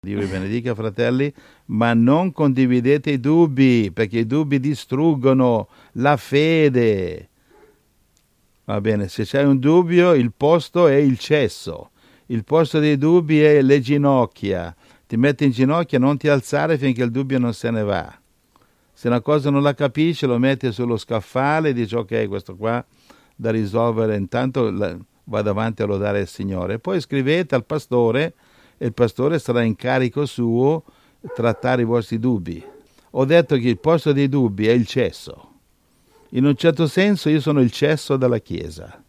Dio vi benedica, fratelli, ma non condividete i dubbi, perché i dubbi distruggono la fede. Va bene, se c'è un dubbio, il posto è il cesso. Il posto dei dubbi è le ginocchia. Ti metti in ginocchio, non ti alzare finché il dubbio non se ne va. Se una cosa non la capisci, lo metti sullo scaffale e dici ok, questo qua da risolvere, intanto vado avanti a lodare il Signore. Poi scrivete al pastore e il pastore sarà in carico suo trattare i vostri dubbi. Ho detto che il posto dei dubbi è il cesso. In un certo senso io sono il cesso della Chiesa.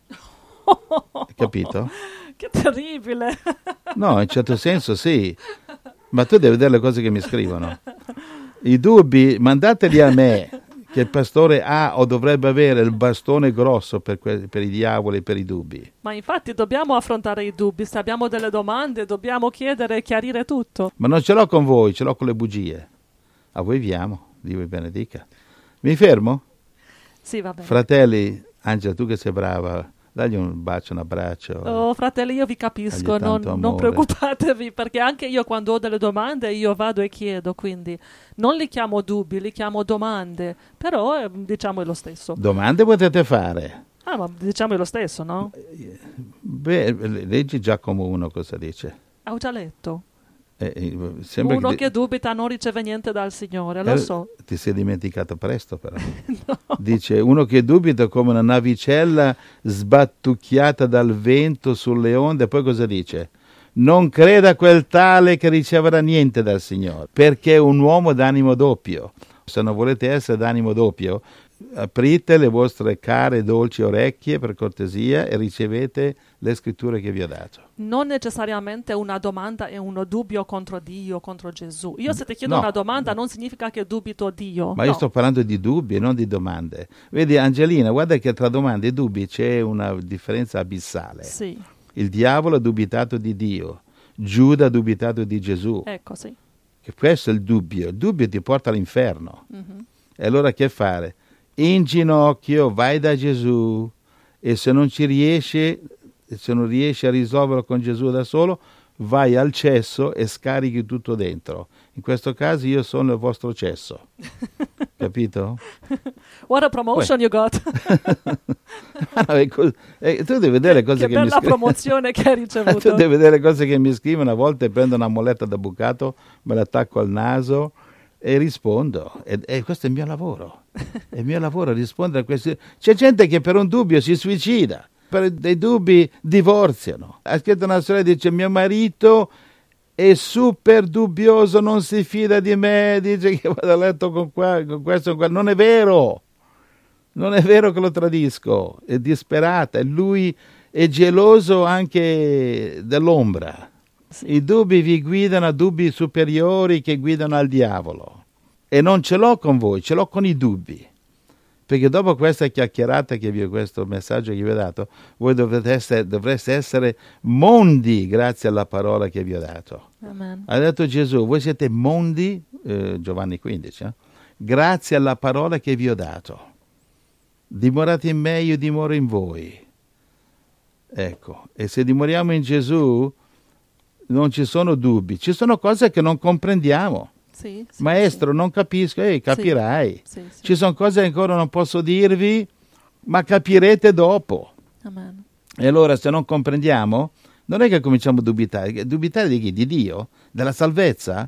Capito? Che terribile! No, in un certo senso sì. Ma tu devi vedere le cose che mi scrivono. I dubbi, mandateli a me, che il pastore ha o dovrebbe avere il bastone grosso per i diavoli, per i dubbi. Ma infatti dobbiamo affrontare i dubbi. Se abbiamo delle domande, dobbiamo chiedere e chiarire tutto. Ma non ce l'ho con voi, ce l'ho con le bugie. A voi viamo, Dio vi benedica. Mi fermo? Sì, va bene. Fratelli, Angela, tu che sei brava, dagli un bacio, un abbraccio. Oh, fratelli, io vi capisco, non preoccupatevi, perché anche io quando ho delle domande io vado e chiedo, quindi non li chiamo dubbi, li chiamo domande, però diciamo è lo stesso. Domande potete fare. Ma diciamo è lo stesso, no? Beh, leggi Giacomo 1 cosa dice. Ho già letto. Uno che dubita non riceve niente dal Signore, lo so. Ti sei dimenticato presto però. No. Dice, uno che dubita come una navicella sbattucchiata dal vento sulle onde. Poi cosa dice? Non creda quel tale che riceverà niente dal Signore, perché è un uomo d'animo doppio. Se non volete essere d'animo doppio, aprite le vostre care e dolci orecchie per cortesia e ricevete le scritture che vi ho dato. Non necessariamente una domanda è uno dubbio contro Dio, contro Gesù. Io se ti chiedo una domanda non significa che dubito Dio. Ma io sto parlando di dubbi e non di domande. Vedi Angelina, guarda che tra domande e dubbi c'è una differenza abissale. Sì. Il diavolo ha dubitato di Dio, Giuda ha dubitato di Gesù. Ecco, sì. Che questo è il dubbio ti porta all'inferno. Mm-hmm. E allora che fare? In ginocchio vai da Gesù e se non riesci a risolverlo con Gesù da solo, vai al cesso e scarichi tutto dentro. In questo caso io sono il vostro cesso. Capito? What a promotion you got. Tu devi vedere le cose che mi scrivono. Che bella promozione che hai ricevuto. Tu devi vedere le cose che mi scrivono. A volte prendo una molletta da bucato, me l'attacco al naso e rispondo. E questo è il mio lavoro. È il mio lavoro rispondere a questi. C'è gente che per un dubbio si suicida. Per dei dubbi divorziano. Ha scritto una storia, dice mio marito è super dubbioso, non si fida di me, dice che vado a letto con questo, con quello. Non è vero che lo tradisco, è disperata e lui è geloso anche dell'ombra. Sì. I dubbi vi guidano a dubbi superiori che guidano al diavolo e non ce l'ho con voi, ce l'ho con i dubbi. Perché dopo questa chiacchierata questo messaggio che vi ho dato, voi dovreste essere mondi grazie alla parola che vi ho dato. Amen. Ha detto Gesù, voi siete mondi, Giovanni 15, grazie alla parola che vi ho dato. Dimorate in me, io dimoro in voi. Ecco, e se dimoriamo in Gesù non ci sono dubbi, ci sono cose che non comprendiamo. Sì, Maestro, non capisco, capirai. Sì. Ci sono cose che ancora non posso dirvi, ma capirete dopo. Amen. E allora se non comprendiamo, non è che cominciamo a dubitare. Dubitare di chi? Di Dio? Della salvezza?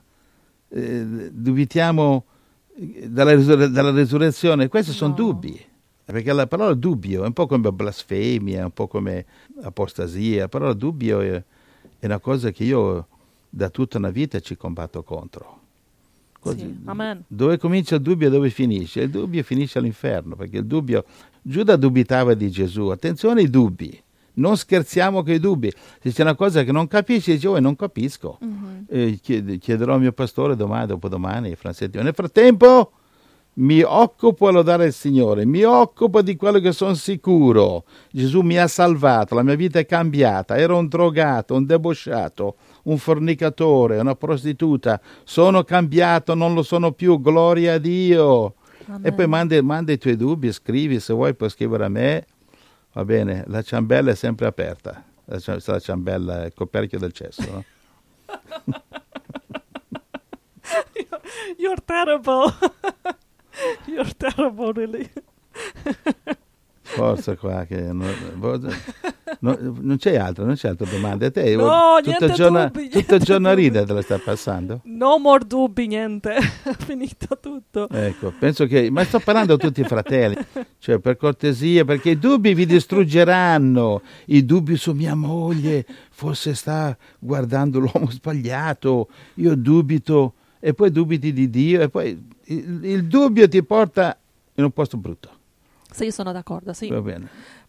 Dubitiamo dalla resurrezione? Questi sono dubbi. Perché la parola dubbio è un po' come blasfemia, un po' come apostasia. La parola dubbio è una cosa che io da tutta una vita ci combatto contro. Sì, amen. Dove comincia il dubbio e dove finisce? Il dubbio finisce all'inferno, perché il dubbio, Giuda dubitava di Gesù. Attenzione ai dubbi, non scherziamo con i dubbi. Se c'è una cosa che non capisci, dici, non capisco. Mm-hmm. Chiederò al mio pastore domani, dopodomani, nel frattempo mi occupo a lodare il Signore, mi occupo di quello che sono sicuro. Gesù mi ha salvato, la mia vita è cambiata, ero un drogato, un debosciato, un fornicatore, una prostituta, sono cambiato, non lo sono più, gloria a Dio. Amen. E poi manda i tuoi dubbi, scrivi, se vuoi puoi scrivere a me, va bene, la ciambella è sempre aperta, la ciambella è il coperchio del cesso, no? You're terrible. You're terrible, really. Forza qua che non c'è altra domanda. Te no, tutto il giorno a ridere te la sta passando? No more dubbi, niente. Finito tutto. Ecco, penso che ma sto parlando a tutti i fratelli, cioè per cortesia, perché i dubbi vi distruggeranno. I dubbi su mia moglie, forse sta guardando l'uomo sbagliato. Io dubito e poi dubiti di Dio e poi il dubbio ti porta in un posto brutto. Sì, sono d'accordo, sì. Va bene.